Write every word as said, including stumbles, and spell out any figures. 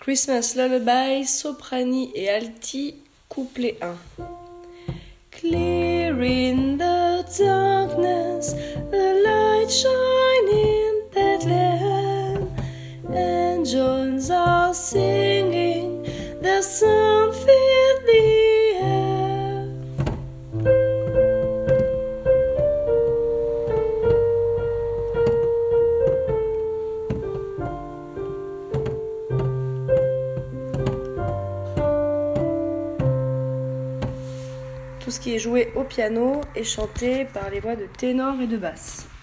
Christmas Lullaby, soprani et alti, couplet un. Clear in the darkness, the light shine in Bethlehem. Angels are singing, the sun filled the air. Tout ce qui est joué au piano est chanté par les voix de ténor et de basse.